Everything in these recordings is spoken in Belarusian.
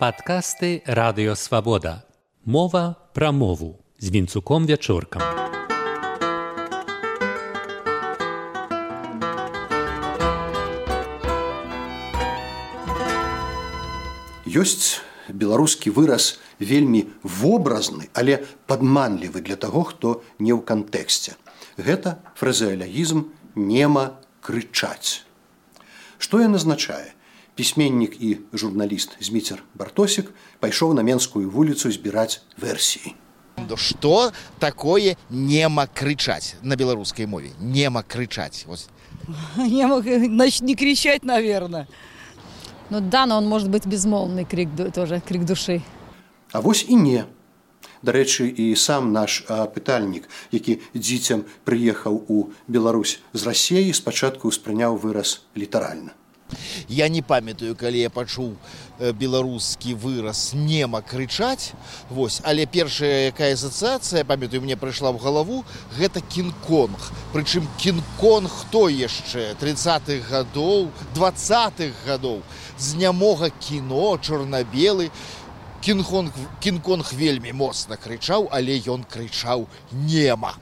Падкасты Радыё Свабода. Мова пра мову з Вінцуком Вячоркам. Ёсць беларускі выраз вельмі вобразны, але падманлівы для таго, хто не ў кантэксце. Гэта фразеалягізм «нема крычаць». Што ён азначае? Пісьменнік і журналіст Зміцер Бартосік пайшоў на Менскую вуліцу збіраць версіі. Што такое «нема крычаць» на беларускай мове? «Нема крычаць». Нема, значит, не кричать, наверное. Ну да, но он может быть безмолвный крик, тоже крик души. А вось і не. Дарэчы, і сам наш пытальнік, які дзіцям прыехаў у Беларусь з Расіі, спачатку ўспрыняў выраз літаральна. Я не памятаю, калі я пачуў беларускі выраз «нема крычаць», але першая якая асацыяцыя, памятаю, мне прыйшла ў галаву, гэта Кінг-Конг. Прычым Кінг-Конг хто яшчэ 30-х гадоў, 20-х гадоў, з нямога кіно, чорна-белы. Кінг-Конг вельмі моцна крычаў, але ён крычаў «нема».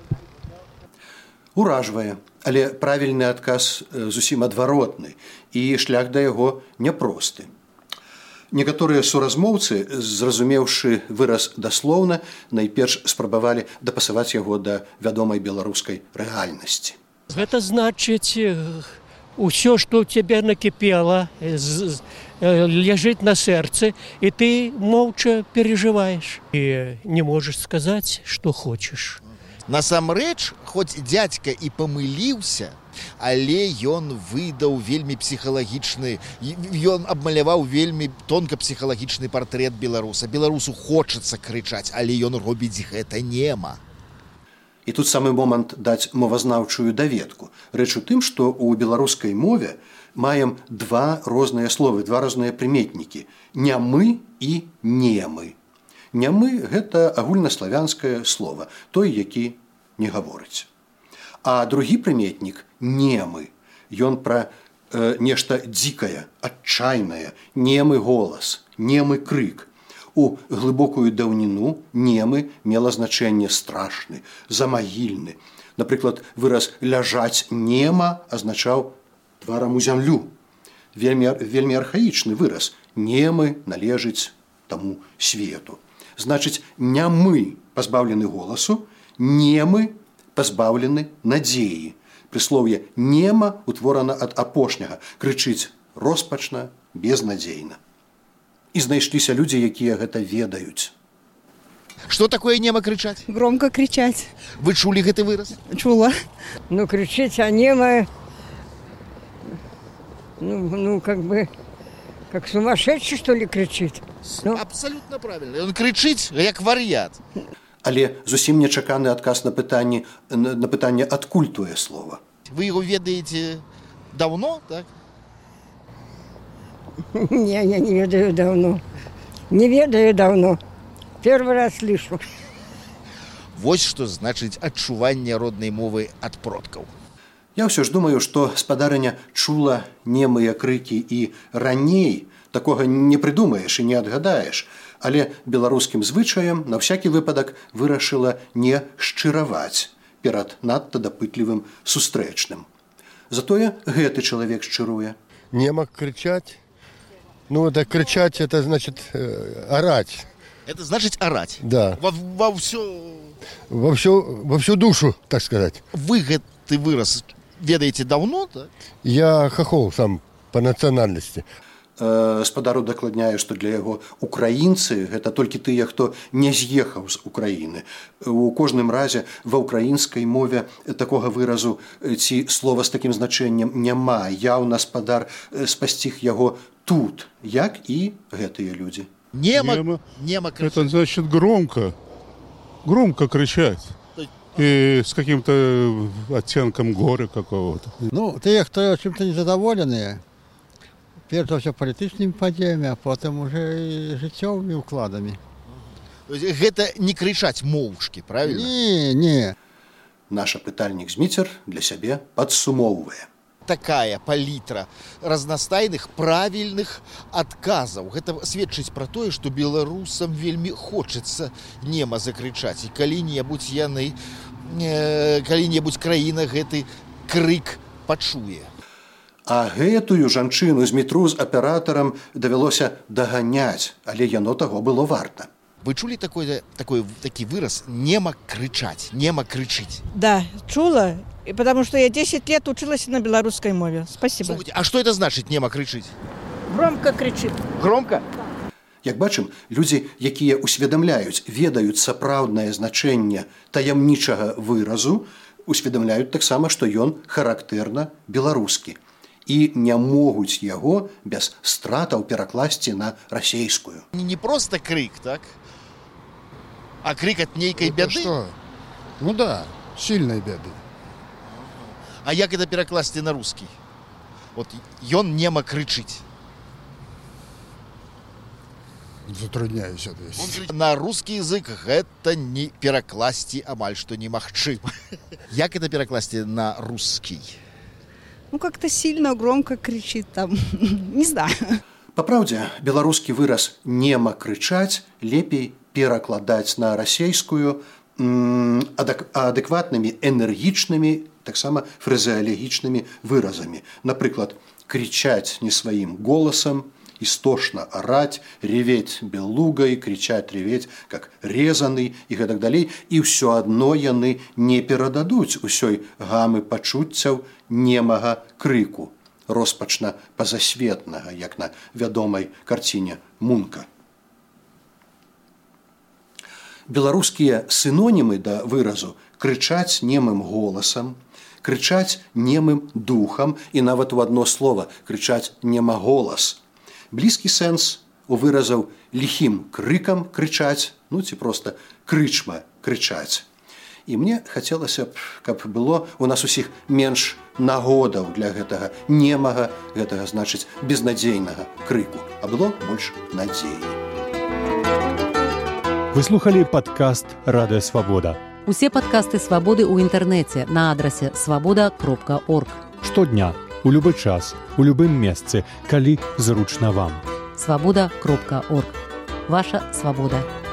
Уражвае, але правільны адказ зусім адваротны, і шлях да яго няпросты. Некаторыя суразмоўцы, зразумеўшы выраз даслоўна, найперш спрабавалі дапасаваць яго да вядомай беларускай рэальнасці. Гэта значыць, усё, што ў цябе накіпела, ляжыць на сэрцы, і ты моўча перажываеш. І не можаш сказаць, што хочаш. Насамрэч, хоць дзядзька і памыліўся, але ён выдаў вельмі псіхалагічны, ён абмаляваў вельмі тонка псіхалагічны партрэт беларуса. Беларусу хочацца крычаць, але ён робіць гэта нема. І тут самы момант даць мовазнаўчую даведку. Рэч у тым, што ў беларускай мове маем два розныя словы, два розныя прыметнікі – нямы і немы. Нямы – гэта агульнаславянскае слово, той, які не гаворыць. А другі прыметнік – немы. Ён пра нешта дзікае, адчайнае, немы голас, немы крык. У глыбокую даўніну немы мела значэнне страшны, замагільны. Напрыклад, выраз «ляжаць нема» азначаў тварам у зямлю. Вельмі архаічны выраз. Немы належыць таму свету. Значыць, нямы пазбаўлены голасу, немы пазбаўлены надзеі. Прыслоўе «нема» утворана ад апошняга, крычыць роспачна, безнадзейна. І знайшліся людзі, якія гэта ведаюць. Што такое «нема крычаць»? Громко кричать. Вы чулі гэты выраз? Чула. Ну, кричить, а нема, как сумасшедший, что ли, кричит. Абсолютно правильно. Ён крычыць, як вар'ят. Але зусім нечаканы адказ на пытанне адкуль тое слово. Вы яго ведаеце даўно, так? Не, я не ведаю давно. Не ведаю давно. Первый раз слышу. Вось што значыць адчуванне роднай мовы ад продкаў. Я ўсё ж думаю, што спадарыня чула немыя крыкі і раней, такога не прыдумаеш і не адгадаеш, але беларускім звычаем на всякі выпадак вырашыла не шчыраваць перад надта дапытлівым сустрэчным. Затое гэты чалавек шчыруе. Нема кричать. Ну, это кричать, это значит орать. Это значит орать? Да. Во всю душу, так сказать. Вы гэты выраз ведаеце даўно, так? Я хохол сам по национальности. Спадару дакладняе, што для яго украінцы гэта толькі тыя, хто не з'ехаў з Украіны. У кожным разе ва ўкраінскай мове такога выразу ці слова з такім значэннем няма. Яўна спадар спасціг яго тут, як і гэтыя людзі. Нема кричать. Это значит громко кричать. И с каким-то оттенком горя какого-то. Ну, те, кто чем-то незадоволенные, перш за все політичними подіями, а потім уже і життєвими укладами. Гэта не кричать моўчкі, правильно? Не. Наш пытальнік Зміцер для сябе падсумоўвае. такая палітра разнастайных правільных адказаў. Гэта сведчыць пра тое, што беларусам вельмі хочацца нема закрычаць. І калі-небудзь краіна гэты крык пачуе. А гэтую жанчыну з метро з аператарам давялося даганяць, але яно таго было варта. Вы чулі такі выраз «нема крычаць», «нема крычыць»? Да, чула, потому что я 10 лет училась на белорусской мове. Спасибо. Слушайте, а что это значит «нема крычыць»? Громко кричит. Громко? Як бачым, людзі, якія усведамляюць, ведаюць сапраўднае значэнне таямнічага выразу, усведамляюць таксама, што ён характэрна беларускі. І не могуць яго без стратаў перакласці на расейскую. Не просто крик, так? А крик от нейкай бяды? Что? Ну да, сильной беды. А як это перакласці на русский? Вот ён нема крычыць. Затрудняюсь ответить. На русский язык гэта не перакласці амаль што немагчыма. Як это перакласці на русский? Ну, как-то сильно, громко кричит там. Не знаю. Па праўдзе, беларускі выраз «нема крычаць» лепей перакладаць на расейскую адэкватнымі, энергічнымі, таксама фразеалагічнымі выразамі. Напрыклад, кричаць не сваім голасам, істошна араць, реветь белугай, кричаць, реветь, как резаны і гэтак далей. І ўсё адно яны не перададуць усёй гамы пачуццяў немага крыку, роспачна пазасветнага, як на вядомай карціне Мунка. Беларускія синонімы да выразу крычаць немым голасам, крычаць немым духам і нават у адно слова крычаць немаголас. Блізкі сэнс у выразаў ліхім крыкам крычаць, ну ці проста крычма крычаць. І мне хацелася б, каб было у нас усіх менш нагодаў для гэтага немага, гэтага значыць безнадзейнага крыку, а было больш надзеі. Вы слухали падкаст «Радыё Свабода». Усе падкасты «Свабоды» ў інтэрнэце на адрасе свабода.орг. Штодня, у любы час, у любым месцы, калі зручна вам. Свабода.орг. Ваша свабода.